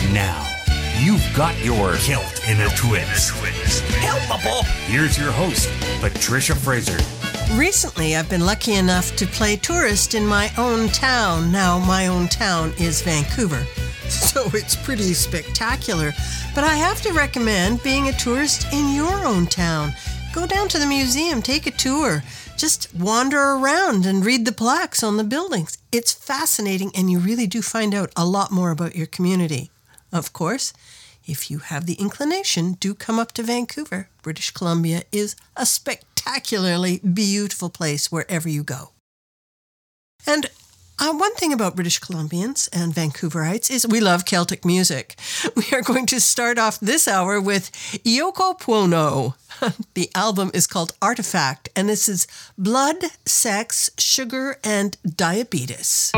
Now, you've got your Kilt in a Twist. Helpable. Here's your host, Patricia Fraser. Recently, I've been lucky enough to play tourist in my own town. Now, my own town is Vancouver, so it's pretty spectacular. But I have to recommend being a tourist in your own town. Go down to the museum, take a tour. Just wander around and read the plaques on the buildings. It's fascinating, and you really do find out a lot more about your community. Of course, if you have the inclination, do come up to Vancouver. British Columbia is a spectacularly beautiful place wherever you go. And one thing about British Columbians and Vancouverites is we love Celtic music. We are going to start off this hour with Yoko Ono. The album is called Artifact, and this is Blood, Sex, Sugar, and Diabetes.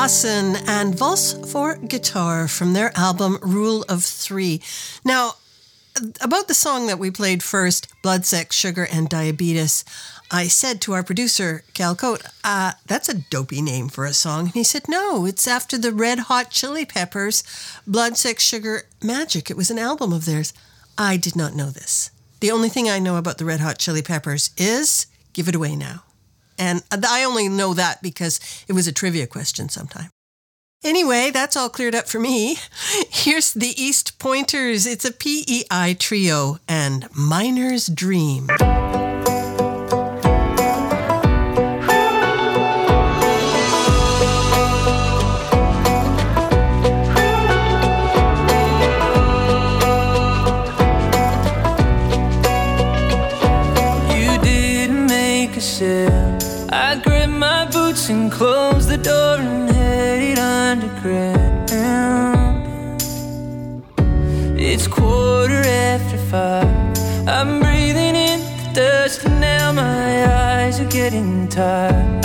Klassen and Valse for Guitar from their album Rule of Three. Now, about the song that we played first, Blood, Sex, Sugar, and Diabetes, I said to our producer, Cal Coate, that's a dopey name for a song. And he said, no, it's after the Red Hot Chili Peppers, Blood, Sex, Sugar, Magic. It was an album of theirs. I did not know this. The only thing I know about the Red Hot Chili Peppers is Give It Away Now. And I only know that because it was a trivia question sometime. Anyway, that's all cleared up for me. Here's the East Pointers. It's a PEI trio and Miner's Dream. I grabbed my boots and closed the door and headed underground. It's 5:15. I'm breathing in the dust and now my eyes are getting tired.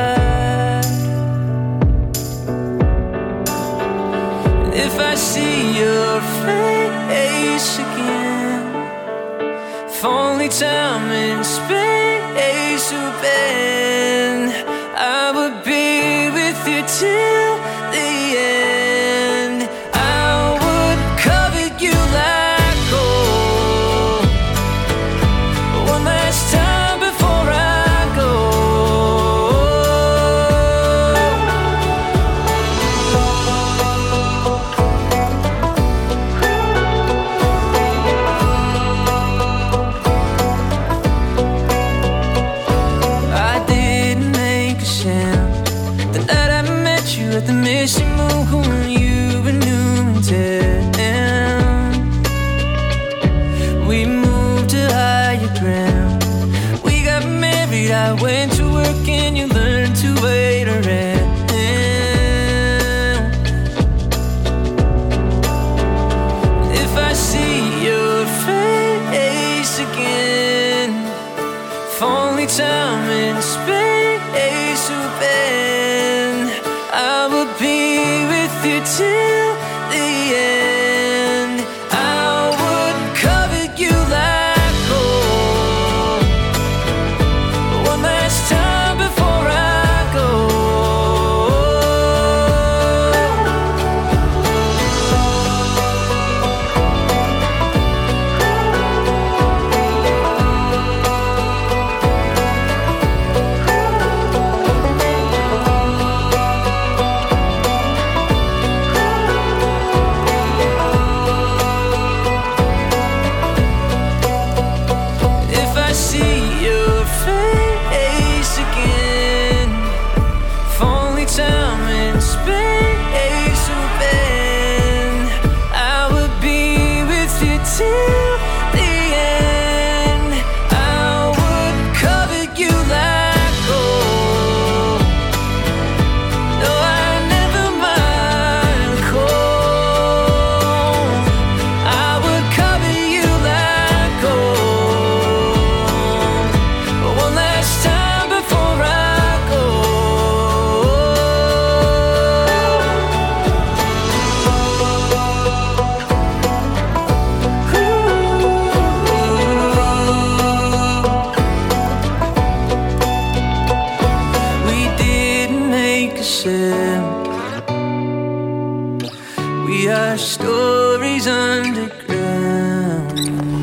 If I see your face again, if only time and space would bend, I would be with you till the end. I would cover you like gold one last time before I go. I didn't make a sound the night I met you at the Mission Moon when you were new in town. We moved to higher ground. We got married, I went to work and you learned to wait around. If I see your face again, if only time and space would bend, I would be with you till the end. I would cover you like gold one last time before I go. If I see your face again, if only time and space would bend, I would be with you till the end. I would cover you like gold. No, I never mind the cold. I would cover you like gold one last time before I go. We didn't make a sound. We are stories underground.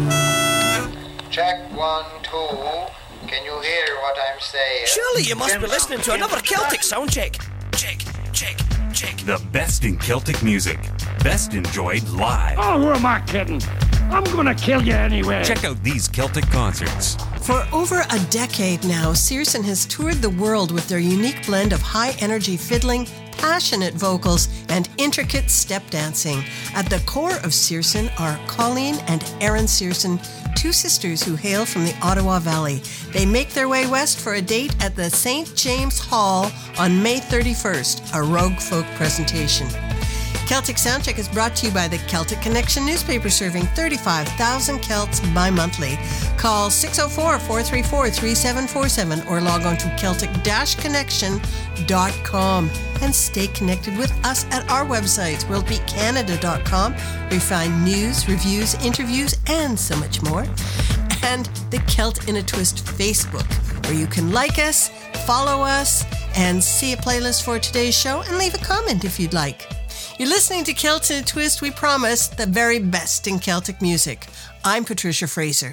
Check 1, 2. Can you hear what I'm saying? Surely you must be listening to another Celtic sound check. Check. The best in Celtic music. Best enjoyed live. Oh, who am I kidding? I'm gonna kill you anyway. Check out these Celtic concerts. For over a decade now, Searson has toured the world with their unique blend of high-energy fiddling, passionate vocals, and intricate step dancing. At the core of Searson are Colleen and Erin Searson, two sisters who hail from the Ottawa Valley. They make their way west for a date at the St. James Hall on May 31st, a Rogue Folk presentation. Celtic Soundcheck is brought to you by the Celtic Connection newspaper, serving 35,000 Celts bi-monthly. Call 604-434-3747 or log on to Celtic-connection.com and stay connected with us at our websites, worldbeatcanada.com, where you find news, reviews, interviews, and so much more. And the Celt in a Twist Facebook, where you can like us, follow us, and see a playlist for today's show and leave a comment if you'd like. You're listening to Celt in a Twist. We promise the very best in Celtic music. I'm Patricia Fraser.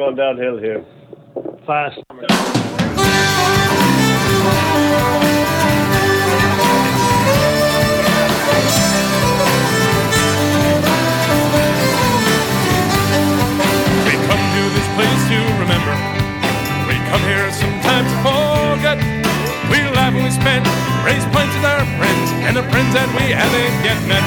going downhill here. Fast. We come to this place to remember. We come here sometimes to forget. We laugh and we spend, raise pints with our friends, and the friends that we haven't yet met.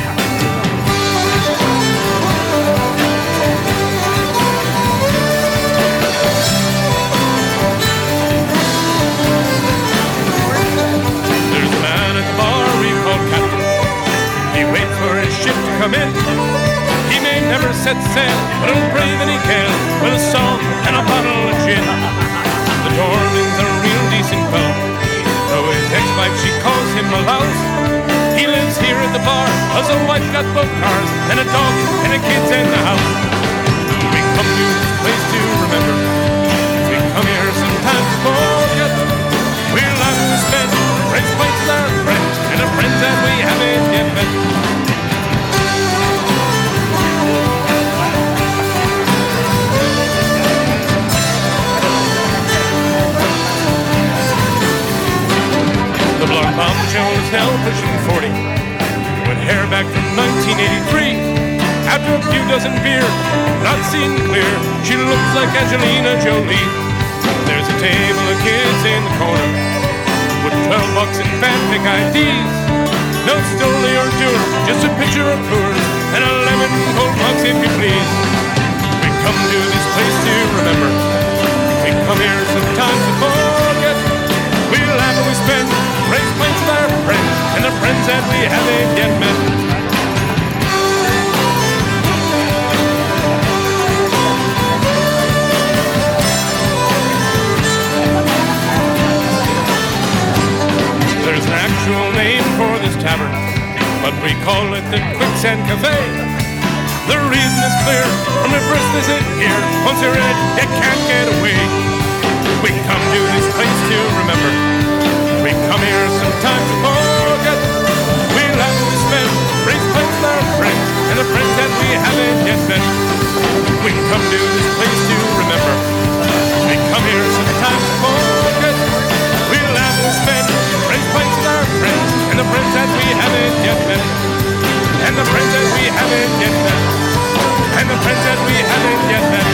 There's a man at the bar we call Captain. He waits for his ship to come in. He may never set sail, but he'll brave and he can, with a song and a bottle of gin. The doorman's a real decent fellow, though his ex-wife, she calls him a louse. He lives here at the bar, has a wife, got both cars, and a dog, and a kids in the house. We come to this place to remember. We come here sometimes to forget. We laugh and we spend, raise pints with our friends, and the friends that we haven't yet met. The blonde bombshell is now pushing 40, with hair back from 1983. After a few dozen beer, not seeing clear, she looks like Angelina Jolie. There's a table of kids in the corner, with $12 in fanfic IDs. No story or tour, just a picture of tours, and a lemon cold box if you please. We come to this place to remember. We come here sometimes to forget. We laugh and we spend, raise pints with our friends, and the friends that we haven't yet met. There's an actual name for this tavern, but we call it the Quicksand Cafe. The reason is clear, from your first visit here, once you're in it, you can't get away. We come to this place to remember. We come here sometimes to forget. We laugh and we spend, raise pints with our friends, and the friends that we haven't yet met. We come to this place to remember. We come here sometimes to forget. We laugh and we spend, raise pints with our friends, and the friends that we haven't yet met. And the friends that we haven't yet met. And the friends that we haven't yet met.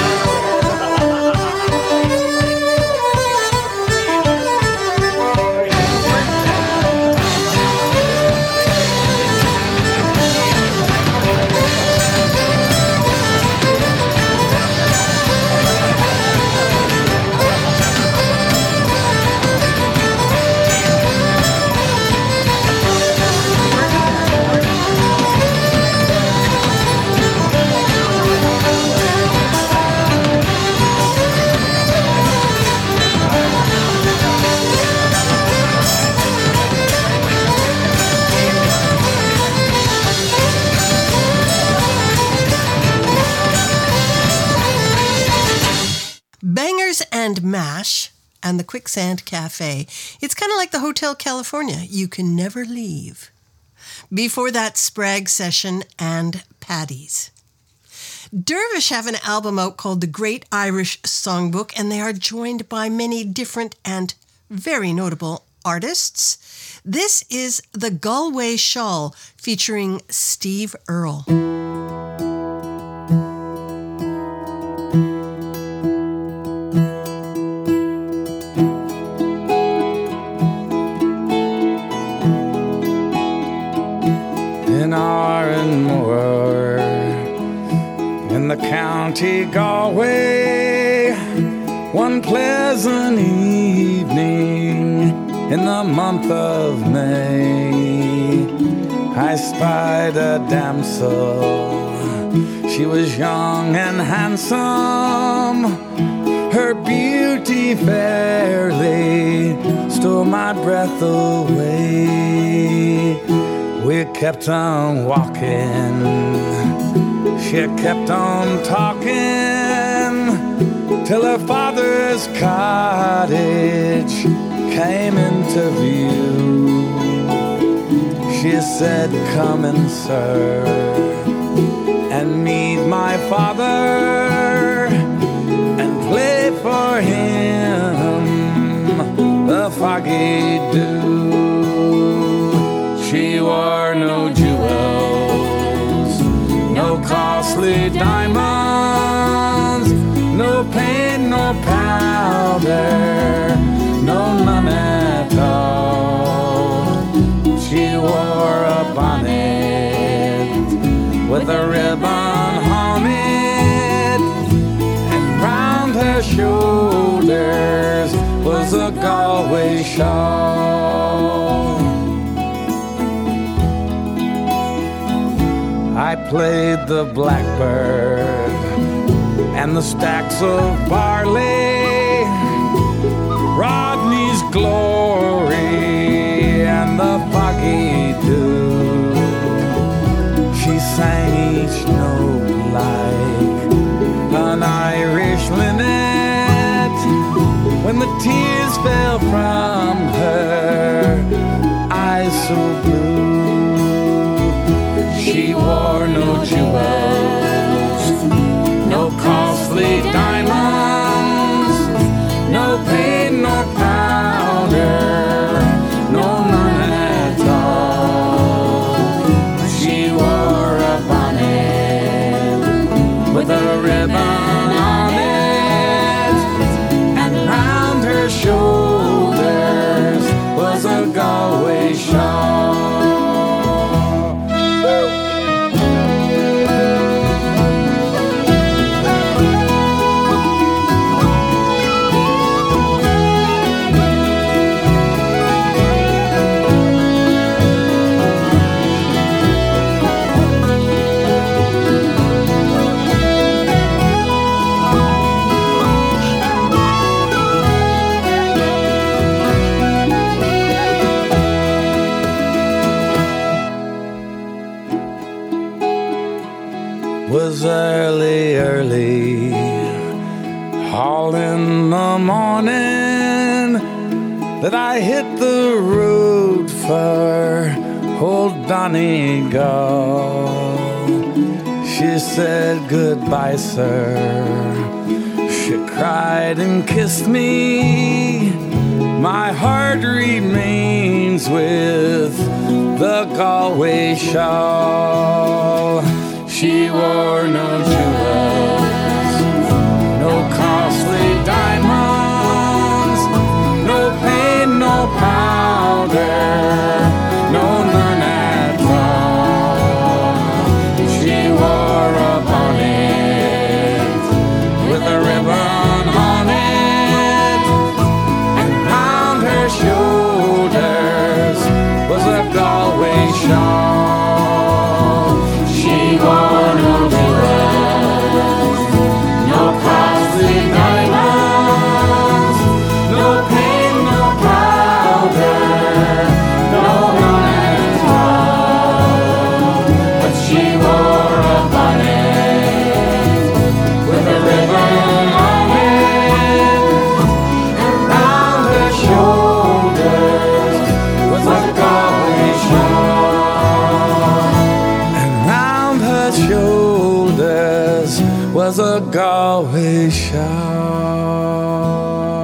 Bangers and Mash and the Quicksand Cafe. It's kind of like the Hotel California. You can never leave. Before that, Sprague Session and Paddy's. Dervish have an album out called The Great Irish Songbook, and they are joined by many different and very notable artists. This is The Galway Shawl featuring Steve Earle. In Arranmore, in the county Galway, one pleasant evening in the month of May, I spied a damsel. She was young and handsome, her beauty fairly stole my breath away. We kept on walking, she kept on talking, till her father's cottage came into view. She said, "Come in, sir, and meet my father, foggy dew. She wore no jewels, no costly diamonds, no paint, no powder, no none at all. She wore a bonnet with a ribbon on it, and round her shoulders was a Galway shawl. I played the blackbird and the stacks of barley, Rodney's glory and the foggy dew. She sang each note like an Irish linnet when the tears fell from her eyes so blue. She wore no jewels, no costly diamonds, no paint, no powder, no none at all. She wore a bonnet with a ribbon on it, and round her shoulders was a Galway shawl. Was early, all in the morning, that I hit the road for old Donegal. She said goodbye, sir. She cried and kissed me. My heart remains with the Galway shawl. She wore no jewels, no costly diamonds, no paint, no powder, no none at all. She wore a bonnet with a ribbon on it, and round her shoulders was a Galway shawl. She wore no jewels, no costly diamonds, no paint, no powder, no none at all. But she wore a bonnet with a ribbon on it, and round her shoulders was a Galway shawl. Shoulders was a Galway shawl.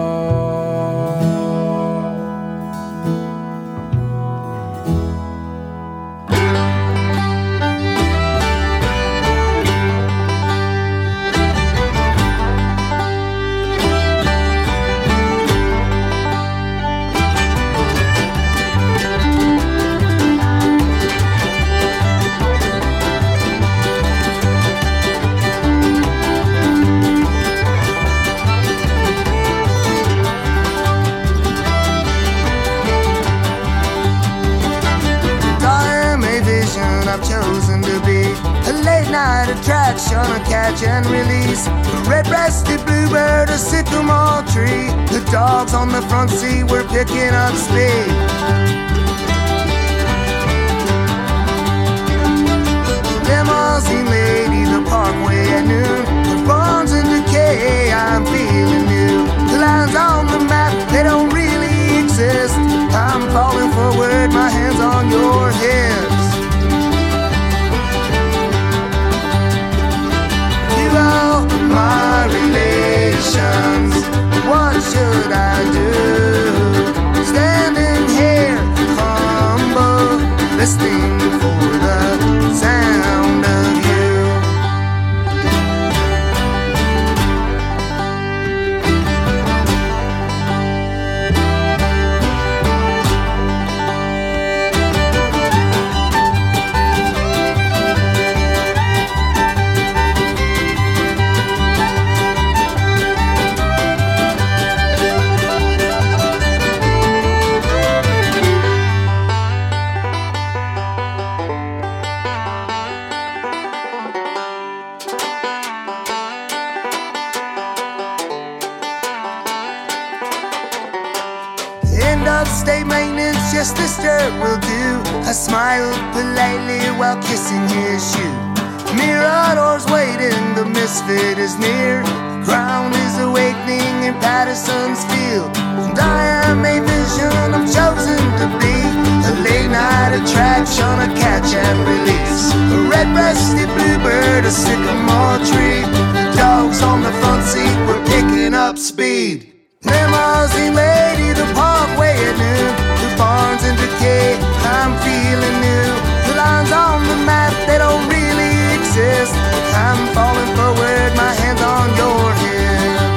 I've chosen to be a late night attraction, a catch and release, a red-breasted bluebird, a sycamore tree. The dogs on the front seat were picking up speed. Limousine lady, the parkway at noon, the barns in decay, I'm feeling new. The lines on the map, they don't really exist. I'm falling forward, my hands on your hips. My relations, what should I do? Stay just this dirt will do. I smiled politely while kissing his shoe. Mirador's waiting, the misfit is near. The ground is awakening in Patterson's field. And I am a vision, I'm chosen to be a late night attraction, a catch and release. A red-breasted bluebird, a sycamore tree. The dogs on the front seat were picking up speed. Limousine lady, the parkway at noon. The barns in decay, I'm feeling new. The lines on the map, they don't really exist. I'm falling forward, my hands on your hips.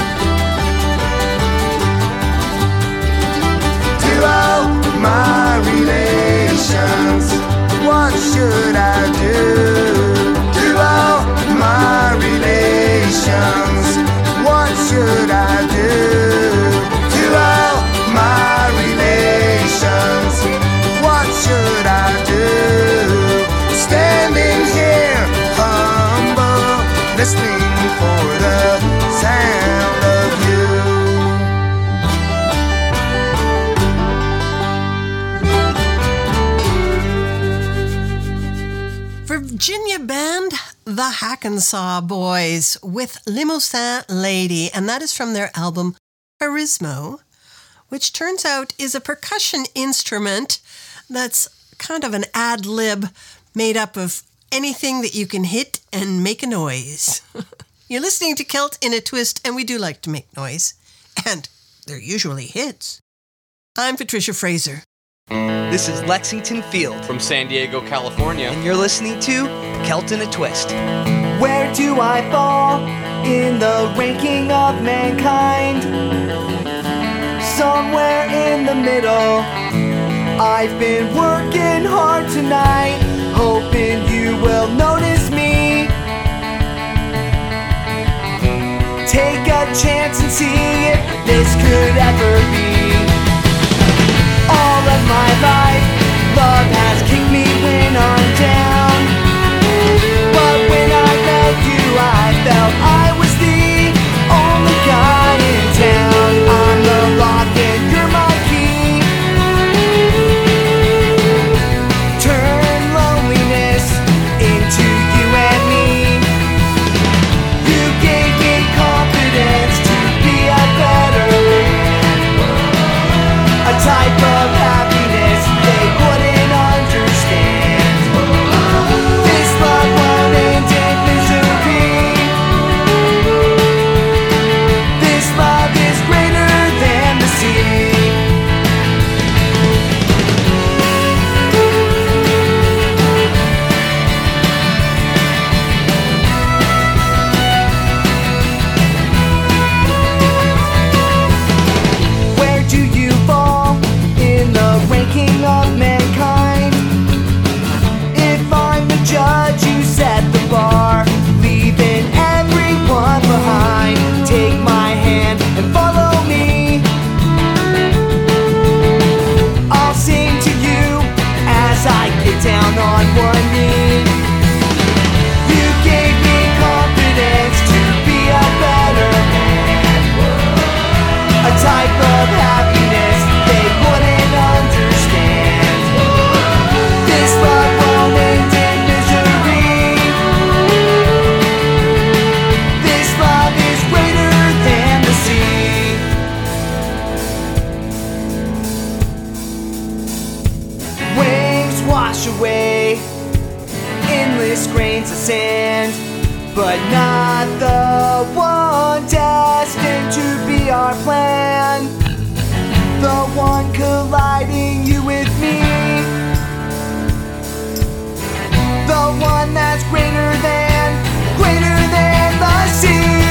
To all my relations, what should I do? To all my relations, what should I do? To all my relations, what should I do? Standing here, humble, listening for the sound of you. Virginia band, the Hackensaw Boys with Limousin Lady, and that is from their album Charismo, which turns out is a percussion instrument that's kind of an ad-lib made up of anything that you can hit and make a noise. You're listening to Celt in a Twist, and we do like to make noise, and they're usually hits. I'm Patricia Fraser. This is Lexington Field from San Diego, California, and you're listening to Celt in a Twist. Where do I fall in the ranking of mankind? Somewhere in the middle. I've been working hard tonight, hoping you will notice me. Take a chance and see if this could ever be. All of my life, love has kicked me when I'm down. But when I met you, I felt I was the only guy in town. I'm the lock and you're my key. Turn loneliness into you and me. You gave me confidence to be a better man. A type of happiness they wouldn't understand. This love won't end in misery. This love is greater than the sea. Where do you fall in the ranking of mankind? If I'm the judge, you set the bar, leaving everyone behind. Take my hand and follow me. I'll sing to you as I get down on one knee. You gave me confidence to be a better man. A type of happiness they wouldn't understand. This love won't end in misery. This love is greater than the sea. Waves wash away endless grains of sand, but not the one destined to be our plan. The one colliding you with me. The one that's greater than the sea.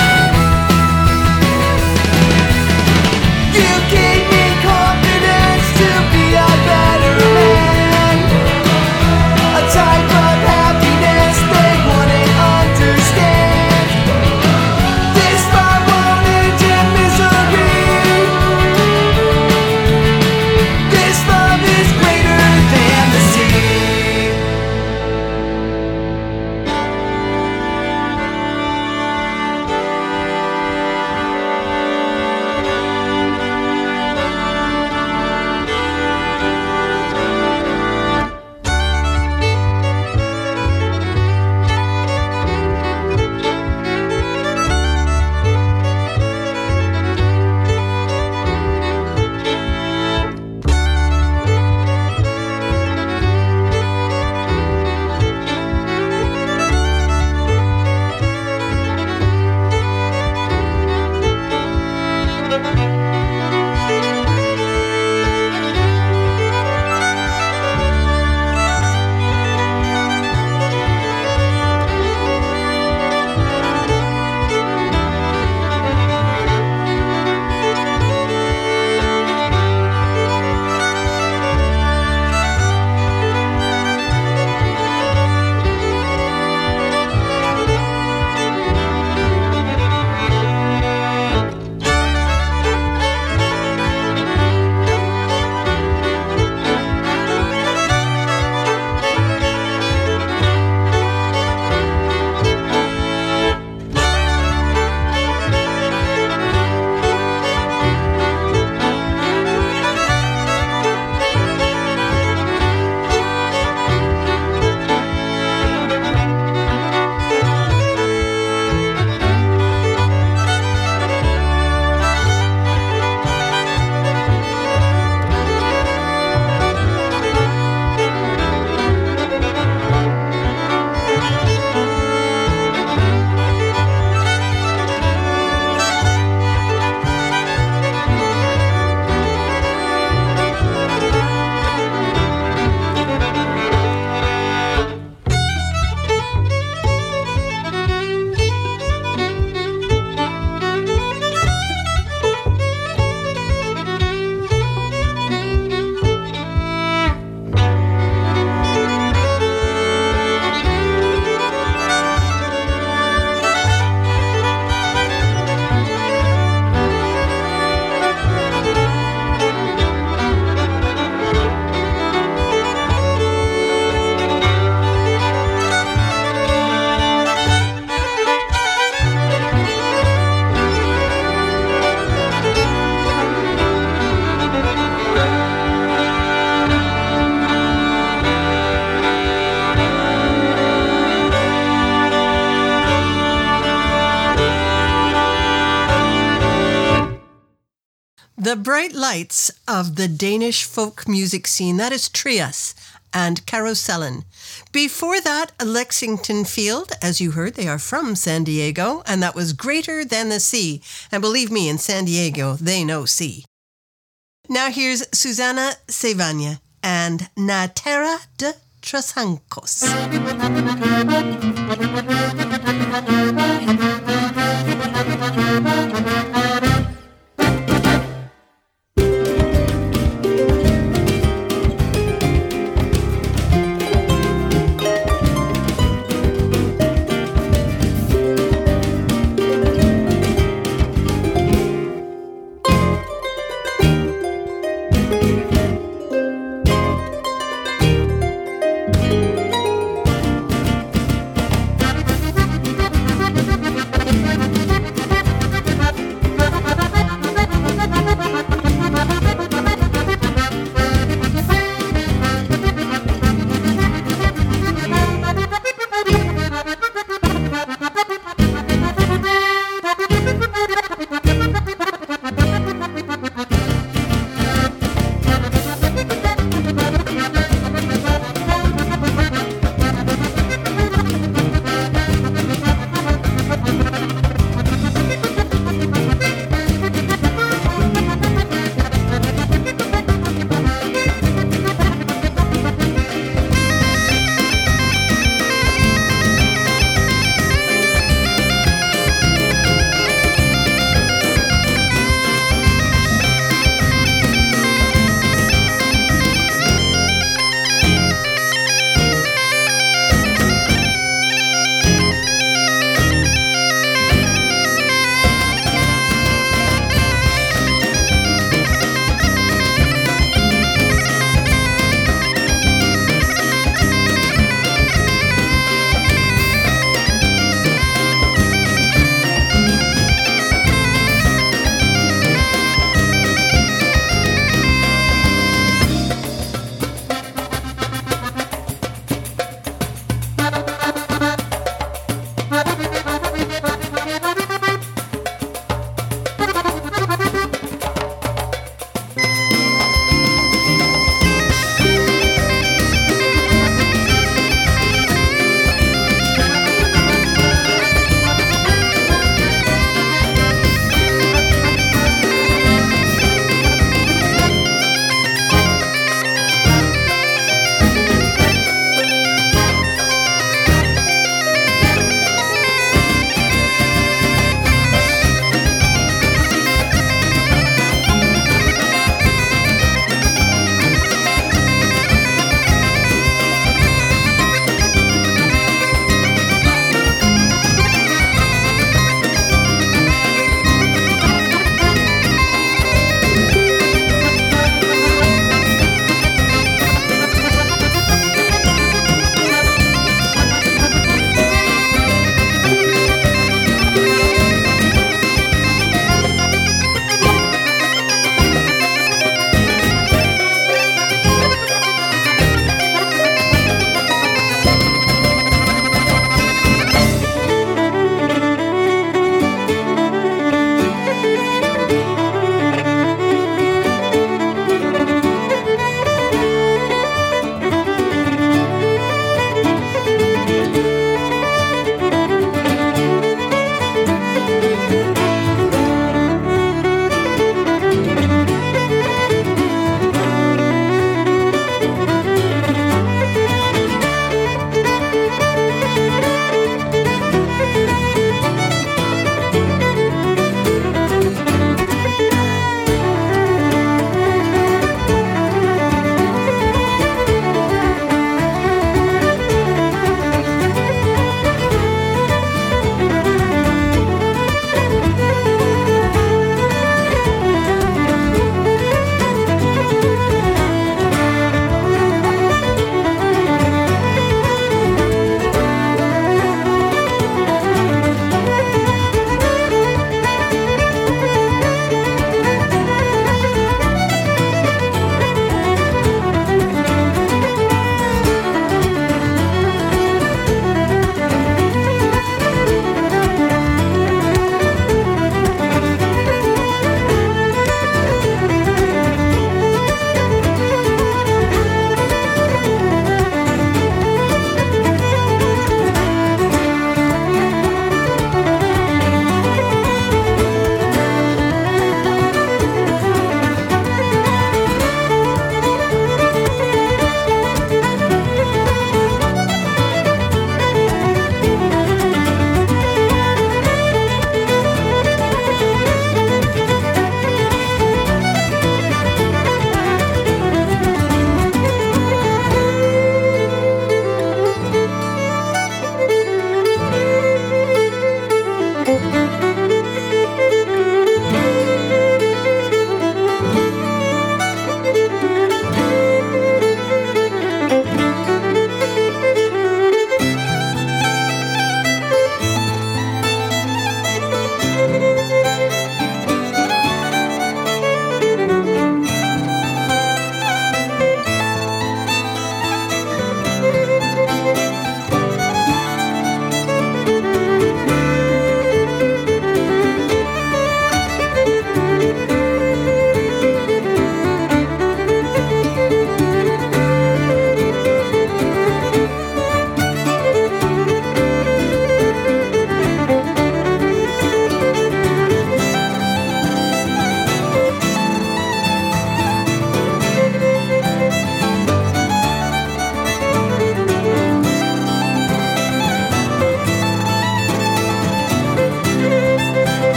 You gave me confidence The bright lights of the Danish folk music scene, that is Trias and Carousellen. Before that, Lexington Field. As you heard, they are from San Diego, and that was Greater Than the Sea. And believe me, in San Diego, they know sea. Now here's Susana Sevanya and Na Terra de Trasancos.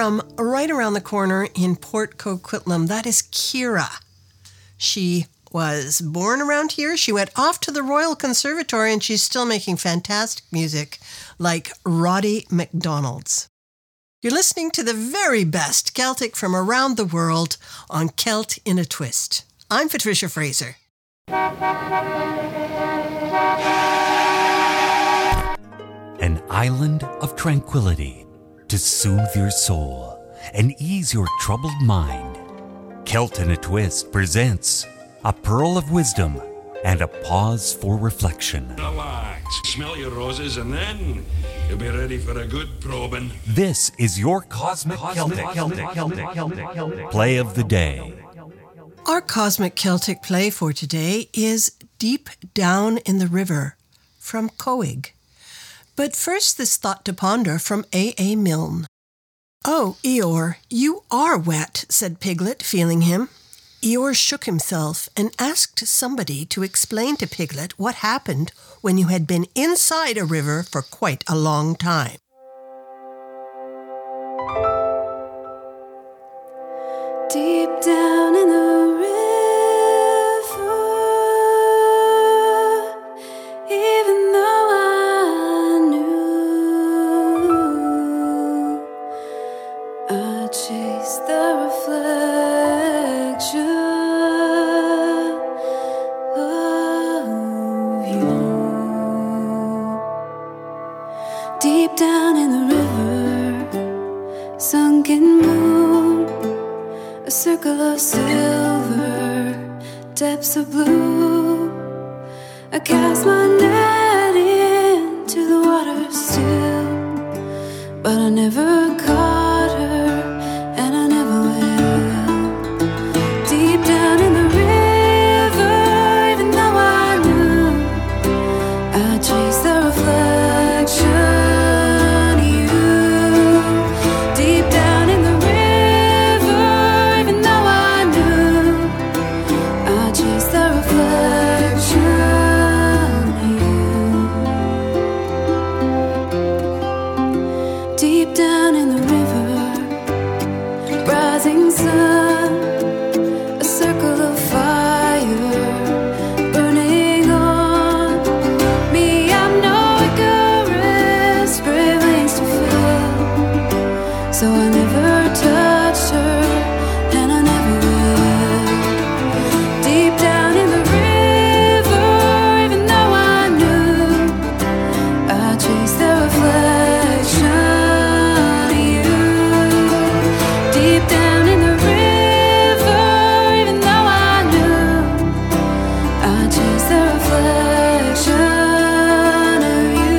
from right around the corner in Port Coquitlam. That is Kira. She was born around here. She went off to the Royal Conservatory, and she's still making fantastic music like Roddy McDonald's. You're listening to the very best Celtic from around the world on Celt in a Twist. I'm Patricia Fraser. An island of tranquility to soothe your soul and ease your troubled mind. Celt in a Twist presents a pearl of wisdom and a pause for reflection. Relax, smell your roses, and then you'll be ready for a good probing. This is your Cosmic Celtic Play of the Day. Our Cosmic Celtic play for today is Deep Down in the River from Coig. But first, this thought to ponder from A.A. Milne. "Oh, Eeyore, you are wet," said Piglet, feeling him. Eeyore shook himself and asked somebody to explain to Piglet what happened when you had been inside a river for quite a long time. Deep down in the river, even though I knew, I chased the reflection of you. Deep down in the river, sunken moon, a circle of silver, depths of blue. I cast my net into the water still, but I never caught her, and I never will. Deep down in the river, even though I knew, I chased the reflection of you. Deep down in the river, even though I knew, I chased the reflection of you. Deep down in the river, rising sun, a circle of fire burning on me. I'm no Icarus, brave wings to fill, so I never touched her, and I never will. Deep down in the river, even though I knew, I chased the reflection of you. Deep down in the river, even though I knew, I chased the reflection of you.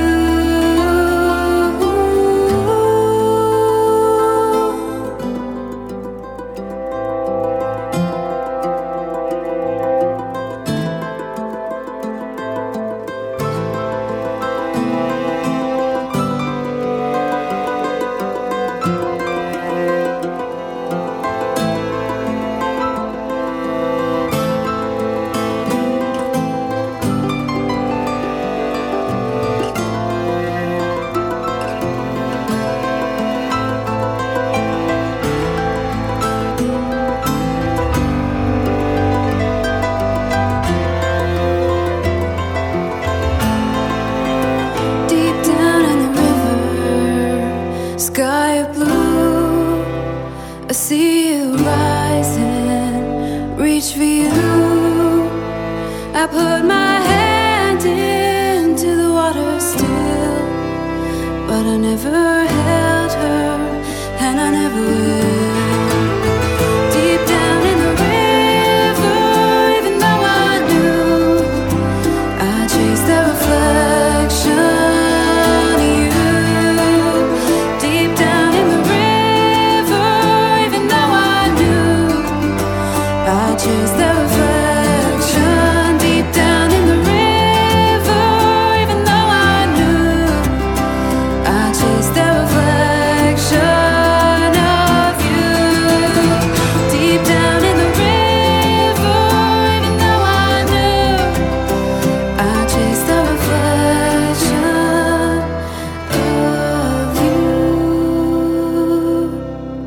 Deep down in the river, sky of blue, I see you rising, reach for you. I put my hand into the water still, but I never held her, and I never will. Deep down in the river, even though I knew, I chased the reflection of you. Deep down in the river, even though I knew, I chased the reflection. Deep down in the river, even though I knew, I chased the reflection of you. Deep down in the river, even though I knew, I chased the reflection of you.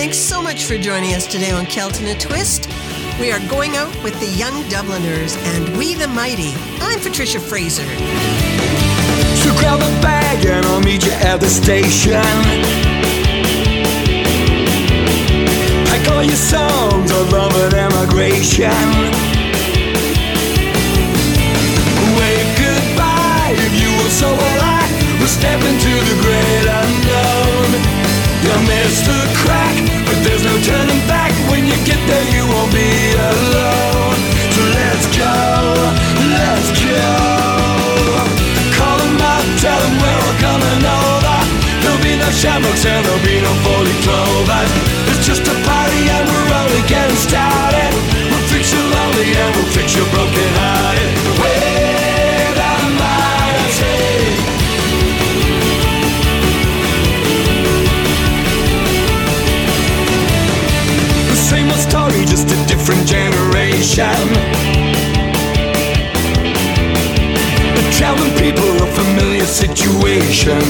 Thanks so much for joining us today on Kelton a Twist. We are going out with the Young Dubliners and We the Mighty. I'm Patricia Fraser. So grab a bag and I'll meet you at the station. Pack all your songs of love and emigration. Wave goodbye if you will, so will I. We'll step into the great unknown. You'll miss the crack, but there's no turning back. When you get there you won't be alone. So let's go, let's go. Call them up, tell them we're all coming over. There'll be no shamrocks and there'll be no 40 clovers. It's just a party and we're only getting started. We'll fix you lonely and we'll fix you broken hearted. We're the mighty. Same old story, just a different generation. The traveling people, a familiar situation.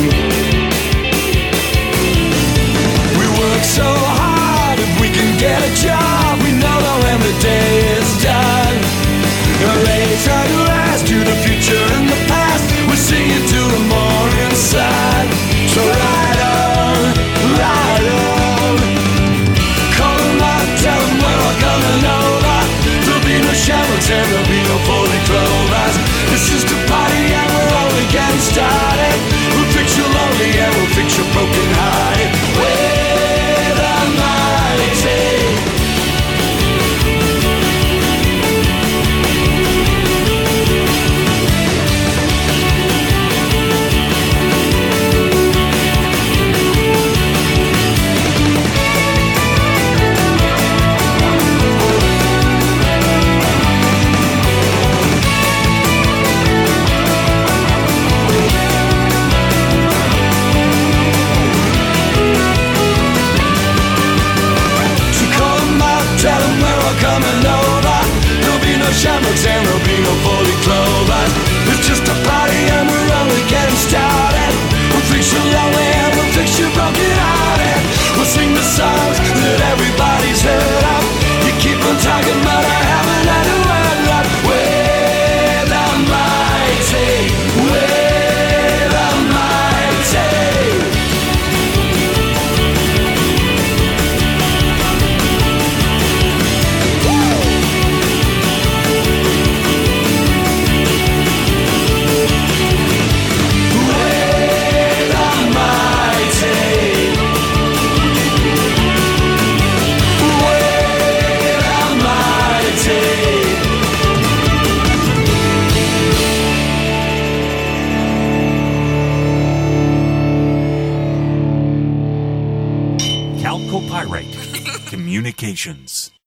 We work so hard, if we can get a job, we know that when the day is done. A race our glass to the future and the past. We're singing to the morning sun. So ride on, ride on. Tell them we're all coming over. There'll be no shamrocks and there'll be no 40 clovers. It's just a party and we're only getting started. We'll fix you lonely and we'll fix you broken hearted. We're the mighty. Coming over, there'll be no shamrocks and there'll be no 40 clovers. It's just a party and we're only getting started. We'll fix you lonely and we'll fix you broken hearted. We'll sing the songs that everybody's heard of. You keep on talking but I haven't had a word of. We're the mighty. We're the mighty. Calco Pyrite Communications.